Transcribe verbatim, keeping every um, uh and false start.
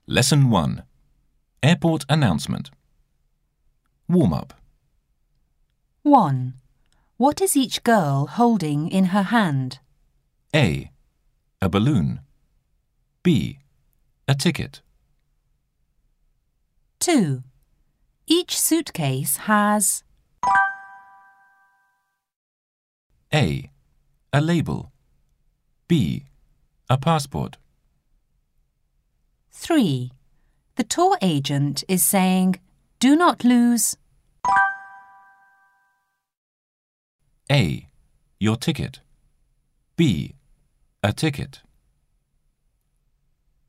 Lesson one. Airport announcement. Warm-up. one. What is each girl holding in her hand? A. A balloon. B. A ticket. two. Each suitcase has A. A label. B. A passport. three. The tour agent is saying, "Do not lose." A. Your ticket. B. A ticket.